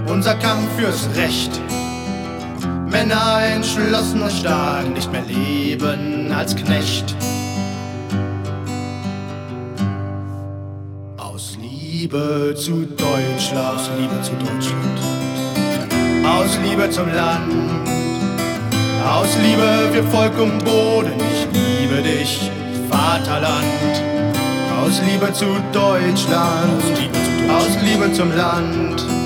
unser Kampf fürs Recht. Männer entschlossen und stark, nicht mehr leben als Knecht. Aus Liebe zu Deutschland, aus Liebe zu Deutschland, aus Liebe zum Land, aus Liebe für Volk und Boden, ich liebe dich, Vaterland. Aus Liebe zu Deutschland, aus Liebe zum Land,